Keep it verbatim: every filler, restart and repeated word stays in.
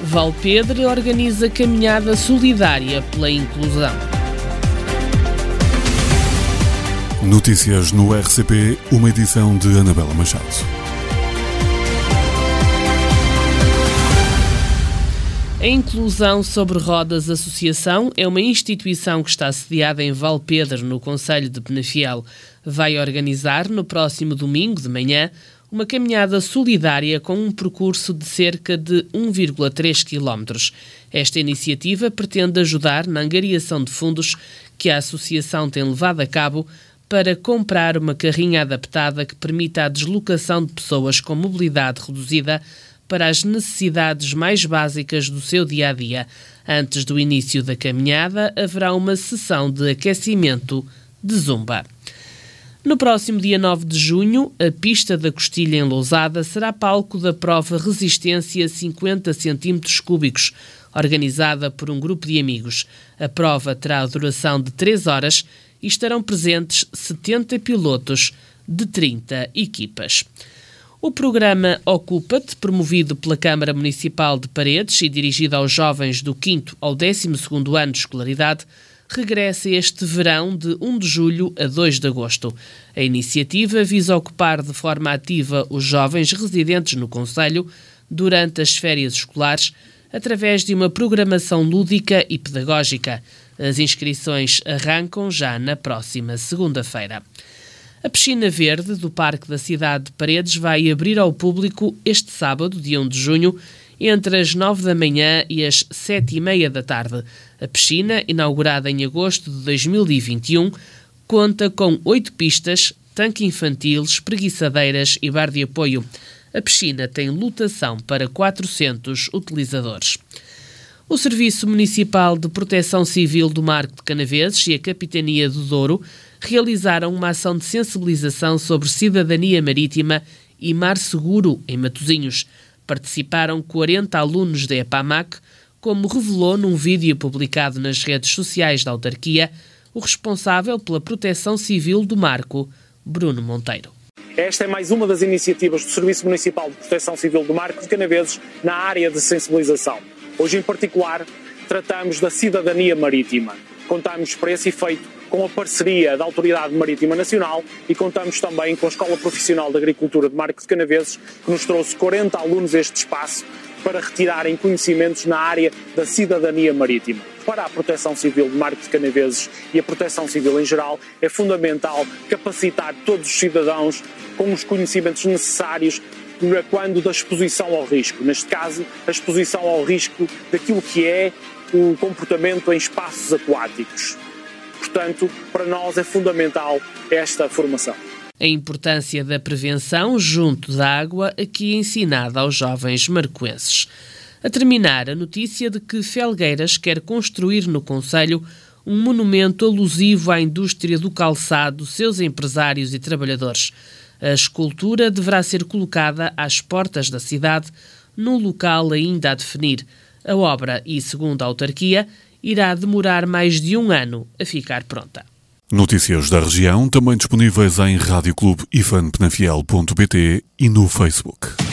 Valpedre organiza caminhada solidária pela inclusão. Notícias no R C P, uma edição de Anabela Machado. A Inclusão Sobre Rodas Associação é uma instituição que está sediada em Valpedre, no concelho de Penafiel. Vai organizar, no próximo domingo de manhã, uma caminhada solidária com um percurso de cerca de um vírgula três quilómetros. Esta iniciativa pretende ajudar na angariação de fundos que a associação tem levado a cabo para comprar uma carrinha adaptada que permita a deslocação de pessoas com mobilidade reduzida para as necessidades mais básicas do seu dia-a-dia. Antes do início da caminhada, haverá uma sessão de aquecimento de zumba. No próximo dia nove de junho, a pista da Costilha em Lousada será palco da prova Resistência cinquenta centímetros cúbicos, organizada por um grupo de amigos. A prova terá a duração de três horas e estarão presentes setenta pilotos de trinta equipas. O programa Ocupa-te, promovido pela Câmara Municipal de Paredes e dirigido aos jovens do quinto ao décimo segundo ano de escolaridade, regressa este verão de um de julho a dois de agosto. A iniciativa visa ocupar de forma ativa os jovens residentes no concelho durante as férias escolares, através de uma programação lúdica e pedagógica. As inscrições arrancam já na próxima segunda-feira. A Piscina Verde do Parque da Cidade de Paredes vai abrir ao público este sábado, dia um de junho, entre as nove da manhã e as sete e meia da tarde. A piscina, inaugurada em agosto de dois mil e vinte e um, conta com oito pistas, tanque infantil, espreguiçadeiras e bar de apoio. A piscina tem lotação para quatrocentos utilizadores. O Serviço Municipal de Proteção Civil do Marco de Canaveses e a Capitania do Douro realizaram uma ação de sensibilização sobre cidadania marítima e mar seguro em Matosinhos. Participaram quarenta alunos da EPAMAC, como revelou num vídeo publicado nas redes sociais da autarquia o responsável pela Proteção Civil do Marco, Bruno Monteiro. Esta é mais uma das iniciativas do Serviço Municipal de Proteção Civil do Marco de Canaveses na área de sensibilização. Hoje, em particular, tratamos da cidadania marítima. Contamos para esse efeito com a parceria da Autoridade Marítima Nacional e contamos também com a Escola Profissional de Agricultura de Marco de Canaveses, que nos trouxe quarenta alunos a este espaço para retirarem conhecimentos na área da cidadania marítima. Para a Proteção Civil de Marco de Canaveses e a Proteção Civil em geral, é fundamental capacitar todos os cidadãos com os conhecimentos necessários quando da exposição ao risco. Neste caso, a exposição ao risco daquilo que é o comportamento em espaços aquáticos. Portanto, para nós é fundamental esta formação. A importância da prevenção junto da água, aqui ensinada aos jovens marcoenses. A terminar, a notícia de que Felgueiras quer construir no concelho um monumento alusivo à indústria do calçado, seus empresários e trabalhadores. A escultura deverá ser colocada às portas da cidade, num local ainda a definir. A obra, e segundo a autarquia, irá demorar mais de um ano a ficar pronta. Notícias da região, também disponíveis em rádio clube ifan penafiel ponto pt e no Facebook.